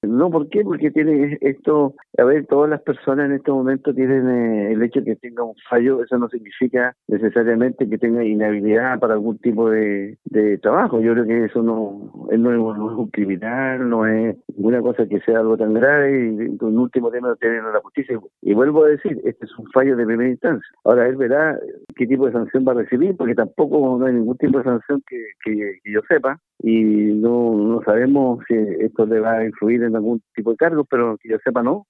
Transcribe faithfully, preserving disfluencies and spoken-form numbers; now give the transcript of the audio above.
No, ¿por qué? Porque tiene esto, a ver, todas las personas en este momento tienen eh, el hecho de que tenga un fallo, eso no significa necesariamente que tenga inhabilidad para algún tipo de, de trabajo. Yo creo que eso no, él no es, un no es un criminal, no es ninguna cosa que sea algo tan grave, y en último tema tiene la justicia. Y vuelvo a decir, este es un fallo de primera instancia. Ahora él verá qué tipo de sanción va a recibir, porque tampoco no hay ningún tipo de sanción que, que, que yo sepa, y no, no sabemos si esto le va a influir en algún tipo de cargo, pero que yo sepa no.